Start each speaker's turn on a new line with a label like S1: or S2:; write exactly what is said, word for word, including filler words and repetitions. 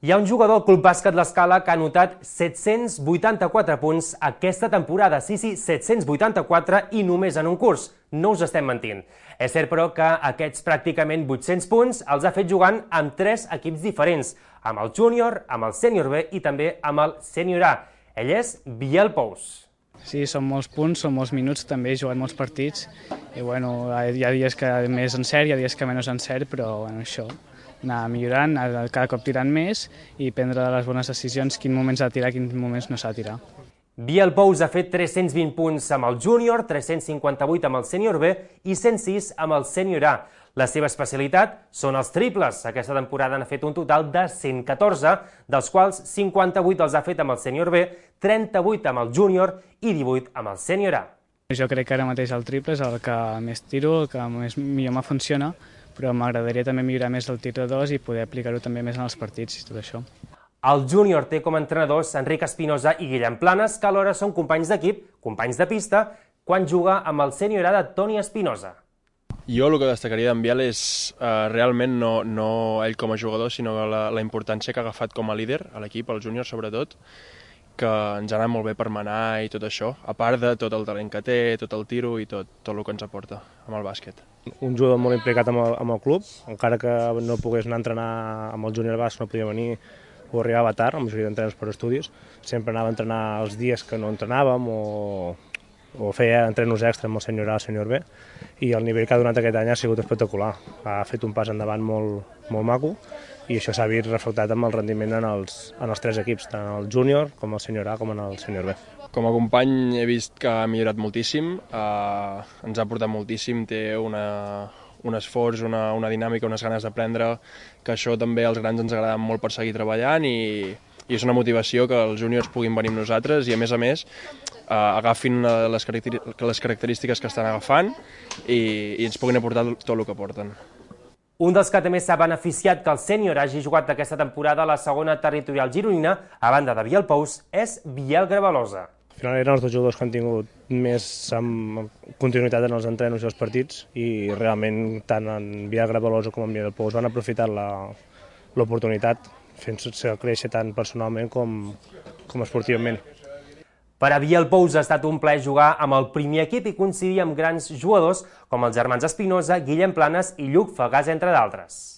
S1: Hi ha un jugador del Club Bàsquet L'Escala que ha anotat set-cents vuitanta-quatre punts aquesta temporada. Sí, sí, set-cents vuitanta-quatre i només en un curs. No us estem mentint. És cert, però, que aquests pràcticament vuit-cents punts els ha fet jugant amb tres equips diferents, amb el júnior, amb el sènior B i també amb el sènior A. Ell és Biel Pous.
S2: Sí, són molts punts, són molts minuts, també he jugat molts partits i bueno, hi ha dies que més encert, hi ha dies que menys encert, però bueno, això, anar millorant, anar cada cop tirant més i prendre les bones decisions, quin moments ha de tirar, quins moments no s'ha de tirar.
S1: Biel Pous ha fet tres-cents vint punts amb el júnior, tres-cents cinquanta-vuit amb el sènior B i cent sis amb el sènior A. La seva especialitat són els triples. Aquesta temporada n'ha fet un total de cent catorze, dels quals cinquanta-vuit els ha fet amb el sènior B, trenta-vuit amb el júnior i divuit amb el sènior A.
S2: Jo crec que ara mateix el triple és el que més tiro, el que més millor me funciona, però m'agradaria també millorar més el tir de dos i poder aplicar-ho també més en els partits i tot això.
S1: El júnior té com a entrenadors Enric Espinosa i Guillem Planes, que alhora són companys d'equip, companys de pista, quan juga amb el sènior A de Toni Espinosa.
S3: Jo el que destacaria d'en Biel és eh, realment no, no ell com a jugador, sinó la, la importància que ha agafat com a líder a l'equip, al júnior sobretot, que ens ha anat molt bé per manar i tot això, a part de tot el talent que té, tot el tiro i tot, tot el que ens aporta amb el bàsquet.
S4: Un jugador molt implicat amb el, amb el club, encara que no pogués anar a entrenar amb el júnior bàsquet, no podia venir o arribava tard, la majoria d'entrenaments per estudis, sempre anava a entrenar els dies que no entrenàvem o, o feia entrenos extra amb el sènior A i el sènior B, i el nivell que ha donat aquest any ha sigut espectacular. Ha fet un pas endavant molt, molt maco i això s'ha vist reflectat amb el rendiment en els, en els tres equips, tant en el júnior, com el sènior A, com en el sènior B.
S3: Com a company he vist que ha millorat moltíssim, eh, ens ha portat moltíssim, té una, un esforç, una, una dinàmica, unes ganes d'aprendre, que això també als grans ens agrada molt per seguir treballant i, i és una motivació que els júniors puguin venir amb nosaltres i a més a més eh, agafin les, les característiques que estan agafant i, i ens puguin aportar tot el que porten.
S1: Un dels que també s'ha beneficiat que el sènior hagi jugat aquesta temporada a la segona territorial gironina, a banda de Biel Pous, és Biel Gravalosa.
S4: Al final eren els dos jugadors que han tingut més amb continuïtat en els entrenos i els partits i realment tant en Biel Gravalosa com en Biel Pous van aprofitar l'oportunitat fent-se créixer tant personalment com, com esportivament.
S1: Per a Biel Pous ha estat un plaer jugar amb el primer equip i coincidir amb grans jugadors com els germans Espinosa, Guillem Planes i Lluc Fagàs, entre d'altres.